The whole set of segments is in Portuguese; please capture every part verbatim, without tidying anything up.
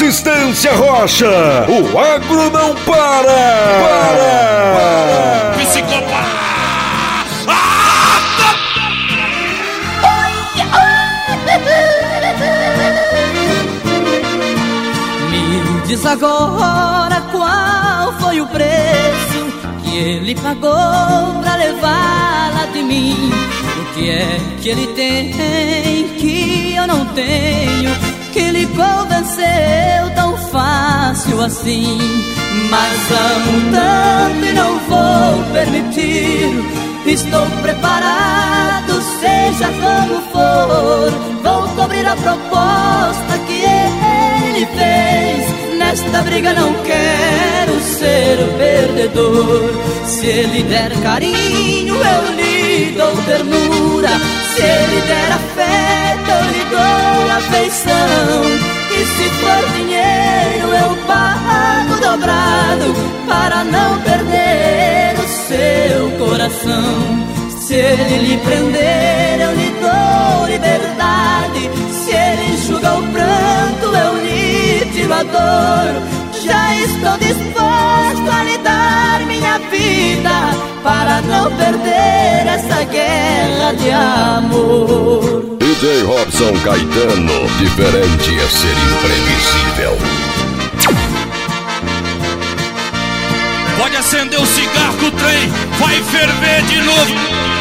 Resistência Rocha, o agro não para! Para! Para! Psicopata! Me diz agora qual foi o preço que ele pagou pra levá-la de mim. O que é que ele tem que eu não tenho, que lhe convenceu tão fácil assim? Mas amo tanto e não vou permitir. Estou preparado, seja como for. Vou cobrir a proposta que ele fez. Nesta briga não quero ser o perdedor. Se ele der carinho, eu lhe dou ternura. Se ele der afeto, eu lhe dou afeição. E se for dinheiro, eu pago dobrado para não perder o seu coração. Se ele lhe prender, eu lhe dou liberdade. Se ele enxuga o pranto, eu lhe tiro a dor. Já estou disposto a lhe dar minha vida para não perder essa guerra de amor. D J Robson Caetano, diferente é ser imprevisível. Pode acender o cigarro que o trem vai ferver de novo.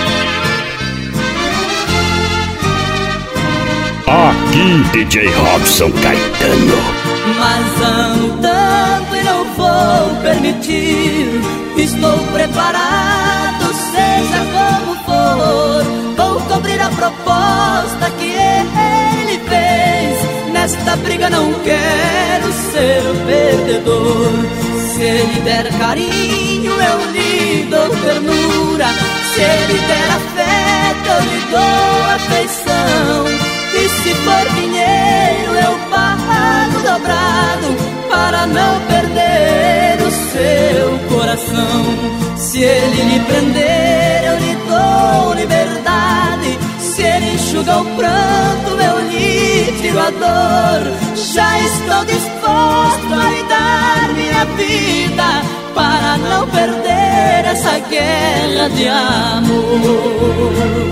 Aqui, D J Robson Caetano. Mas amo tanto e não vou permitir. Estou preparado, seja como for. Vou cobrir a proposta que ele fez. Nesta briga não quero ser o perdedor. Se ele der carinho, eu lhe dou ternura. Se ele der afeto, eu lhe dou afeição. E se for dinheiro, eu pago dobrado para não perder o seu coração. Se ele lhe prender, eu lhe dou liberdade. Se ele enxuga o pranto, eu lhe tiro a dor. Já estou disposto a lhe dar minha vida para não perder essa guerra de amor.